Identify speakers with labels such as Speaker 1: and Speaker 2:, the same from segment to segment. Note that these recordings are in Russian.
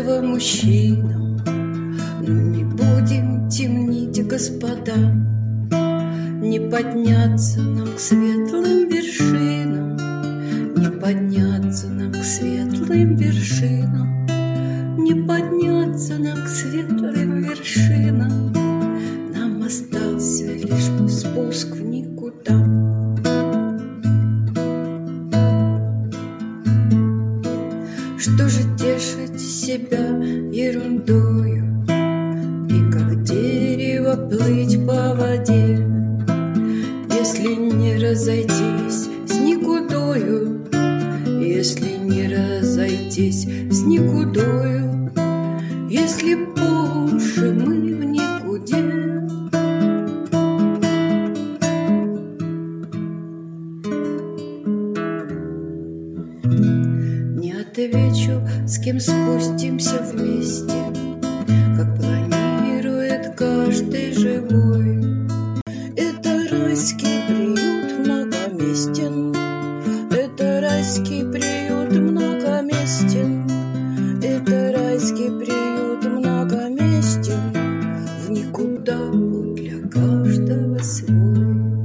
Speaker 1: этого мужчинам. Но не будем темнить, господа, не подняться нам к светлым вершинам, не подняться нам к светлым вершинам, не подняться нам к светлым вершинам. Нам остался лишь спуск в никуда. Что же тешить себя ерундою и как дерево плыть по воде, если не разойтись с никудою, если не разойтись с никудою, если по уши мы в никуде. Не отвечу, с кем спустимся вместе, как планирует каждый живой. Это райский приют многоместен, это райский приют многоместен, это райский приют многоместен. В никуда путь для каждого свой.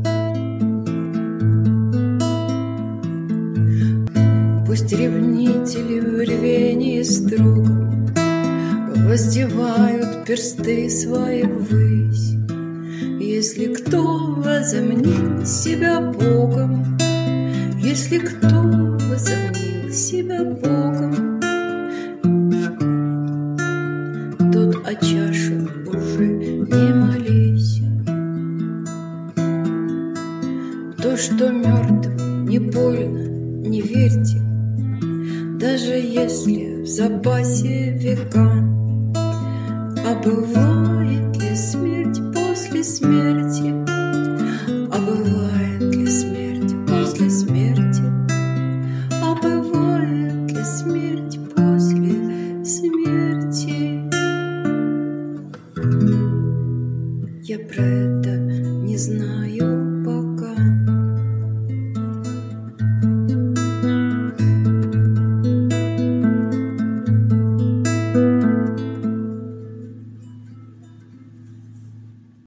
Speaker 1: Пусть ревнители в рвении строгом воздевают персты свои ввысь. Если кто возомнил себя Богом, если кто возомнил себя Богом, тот о чаше уже не молись. То, что мертв, не больно, не верьте, даже если в запасе века. А бывает ли смерть после смерти? А бывает ли смерть после смерти? А бывает ли смерть?